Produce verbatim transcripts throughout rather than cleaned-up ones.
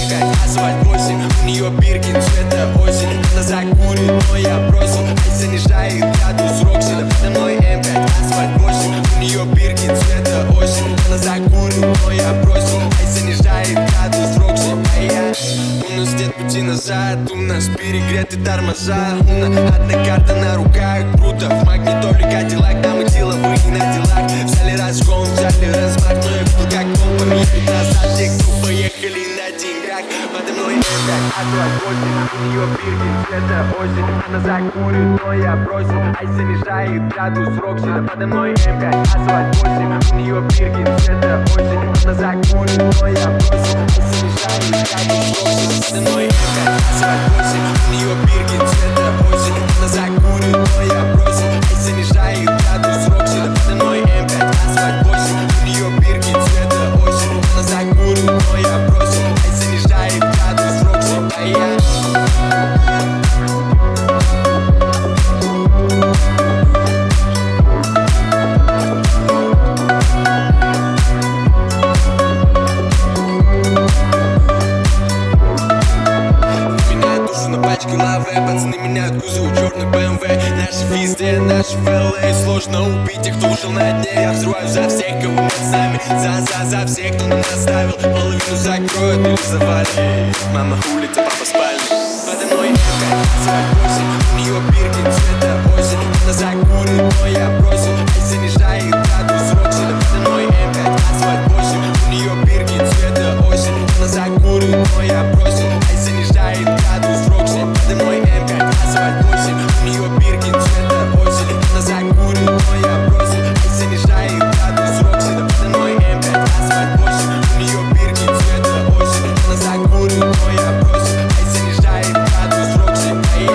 эм пять, асфальт восемь. У нее биркин цвета осень. Она закурит, но я бросил. Ай, занижает градус Рокси. Да подо мной эм пять, асфальт восемь. У нее биркин цвета осень. Она закурит, но я бросил. Ай, занижает градус Рокси. Ай, я. У нас нет пути назад. У нас перегреты тормоза. У нас одна карта на руках. Круто, в магнитоле Кадиллак. Там и деловые на делах. Взяли разгон, взяли размах. Но я видел, как он поменяет назад. Те, кто поехали на деньгах. Подо мной эм пять, асфальт восемь. У нее биркин цвета осень. Она закурит, но я бросил. Ай, занижает градус Рокси. Да подо мной эм пять, асфальт восемь. У нее биркин цвета осень. Она закурит, но я бросил. Ай, занижает градус Рокси. Да подо мной эм пять, асфальт восемь. У нее биркин цвета осень. Она закурит, но я бросил. Ай, занижает градус Рокси. Да подо мной эм пять, асфальт восемь. У нее биркин цвета осень. Она закурит, но я бросил. Ай, занижает градус Рокси. Ай, я. Пацаны меняют кузов, черный бэ эм вэ. Наши везде, наши в эл эй. Сложно убить тех, кто ушел на дне. Я взрываю за всех, кого нет с нами. За-за-за всех, кто на нас ставил. Половину закроют или завалит. Мама улица, папа спальня. Подо мной эм пять, асфальт восемь. У нее биркин цвета осень. Она закурит, но я бросил. Ай, занижает градус Рокси. Да подо мной эм пять, асфальт восемь. У нее биркин цвета осень. Она закурит, но я бросил. Ай, занижает градус Рокси. Подо мной эм пять, асфальт восемь. У нее биркин цвета осень. Она закурит, но я бросил. Ай, занижает градус Рокси. Да подо мной эм пять, асфальт восемь. У нее биркин цвета осень. Она закурит, но я бросил. Ай, занижает градус Рокси. Ай,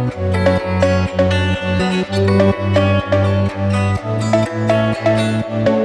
я.